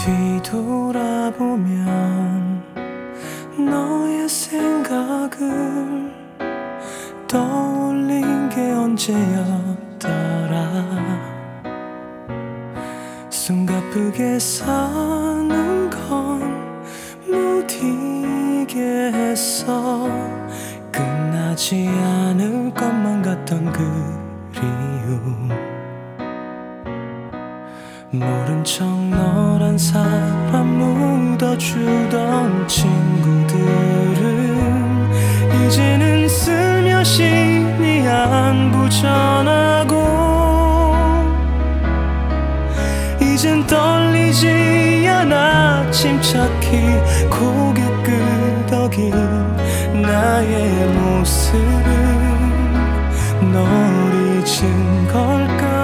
뒤돌아보면 너의 생각을 떠올린 게 언제였더라. 숨가쁘게 사는 건 무디게 했어. 끝나지 않을 것만 같던 그리움. 모른 척 너란 사람 묻어주던 친구들은 이제는 슬며시 네 안부 전하고, 이젠 떨리지 않아 침착히 고개 끄덕인 나의 모습은 널 잊은 걸까.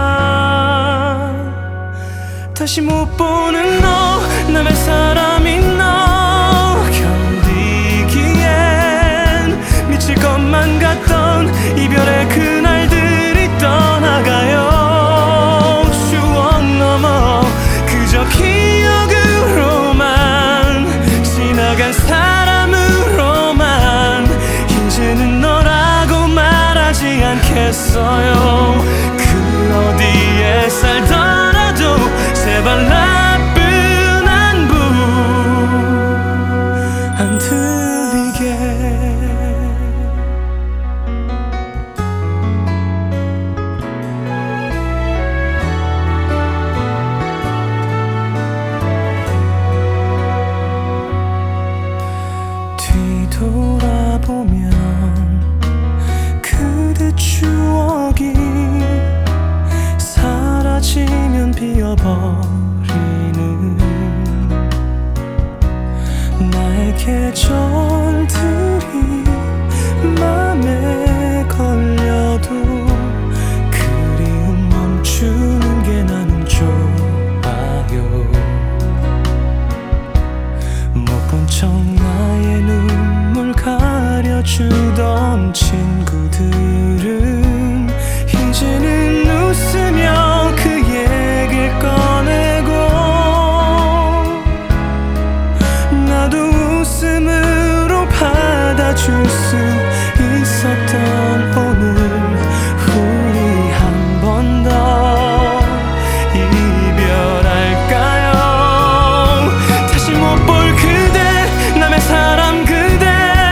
다시 못 보는 너, 남의 사람인 너 견디기엔 미칠 것만 같던 이별의 그날들이 떠나가요. 추억 넘어 그저 기억으로만, 지나간 사람으로만 이제는 너라고 말하지 않겠어요. 그 어디에 살더라도 제발 나쁜 안부 안 들리게. 뒤돌아보면 그대 추억이 사라지면 비어버리는 나의 계절들이 맘에 걸려도 그리움 멈추는 게 나는 좋아요. 못 본 척 나의 눈물 가려주던 친구들은 이제는 웃으며 그 얘길 꺼내고, 나도 웃음으로 받아줄 수 있었던 오늘, 우리 한 번 더 이별할까요? 다시 못 볼 그대, 남의 사람 그대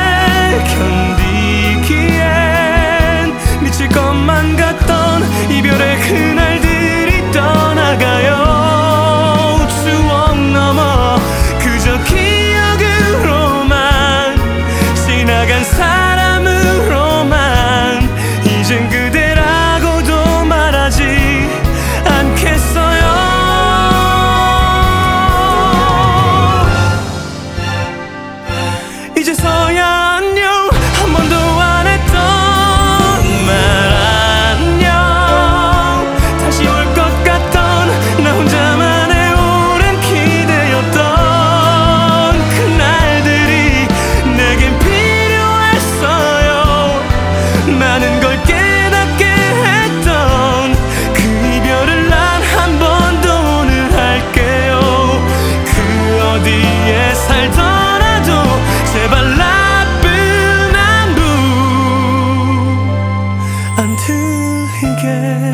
견디기엔 미칠 것만 같던 이별의 그날들이 떠나가요. 추억 넘어 그저 기억으로만, 지나간 사람으로만 이젠 그대라고도 말하지 않겠어요. 이제서야 안녕, 한 번도 안 했던 말 안녕. 다시 올 것 같던 나 혼자만의 오랜 기대였던 그날들이 내겐 필요했어요. 많은 걸 깨닫게 했던 그 이별을 난 한 번 더 오늘 할게요. 그 어디에 살더라도 제발 나쁜 안부 안 들리게.